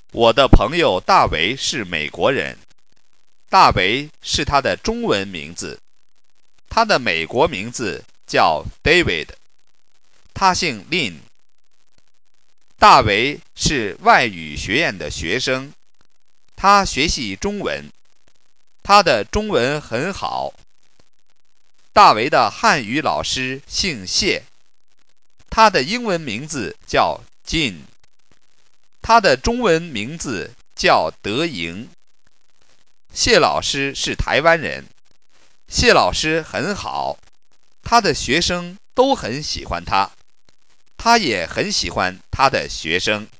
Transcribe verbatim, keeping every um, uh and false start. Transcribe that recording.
我的朋友大为是美国人，大为是他的中文名字，他的美国名字叫 David， 他姓 Lin。大为是外语学院的学生，他学习中文，他的中文很好。大为的汉语老师姓谢，他的英文名字叫 Jin， 他的中文名字叫德莹。谢老师是台湾人，谢老师很好，他的学生都很喜欢他，他也很喜欢他的学生。